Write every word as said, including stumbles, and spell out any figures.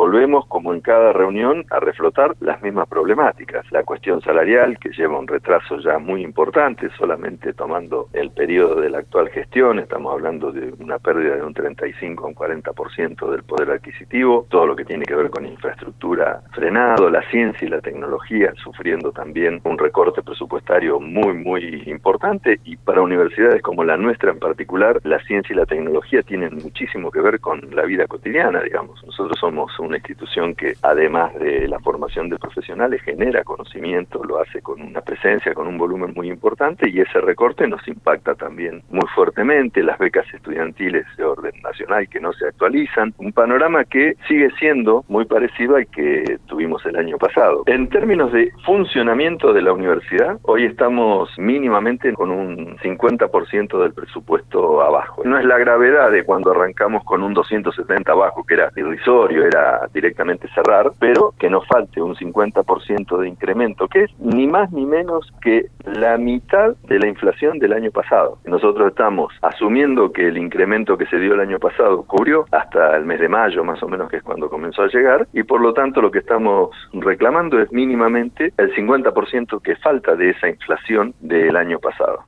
volvemos, como en cada reunión, a reflotar las mismas problemáticas. La cuestión salarial, que lleva un retraso ya muy importante, solamente tomando el periodo de la actual gestión, estamos hablando de una pérdida de un treinta y cinco a un cuarenta por ciento del poder adquisitivo, todo lo que tiene que ver con infraestructura frenado, la ciencia y la tecnología sufriendo también un recorte presupuestario muy, muy importante, y para universidades como la nuestra en particular, la ciencia y la tecnología tienen muchísimo que ver con la vida cotidiana, digamos. Nosotros somos una institución que, además de la formación de profesionales, genera conocimiento, lo hace con una presencia, con un volumen muy importante, y ese recorte nos impacta también muy fuertemente. Las becas estudiantiles de orden nacional que no se actualizan, un panorama que sigue siendo muy parecido al que tuvimos el año pasado. En términos de funcionamiento de la universidad, hoy estamos mínimamente con un cincuenta por ciento del presupuesto abajo. No es la gravedad de cuando arrancamos con un doscientos setenta abajo, que era irrisorio, era directamente cerrar, pero que nos falte un cincuenta por ciento de incremento, que es ni más ni menos que la mitad de la inflación del año pasado. Nosotros estamos asumiendo que el incremento que se dio el año pasado cubrió hasta el mes de mayo, más o menos, que es cuando comenzó a llegar, y por lo tanto lo que estamos reclamando es mínimamente el cincuenta por ciento que falta de esa inflación del año pasado.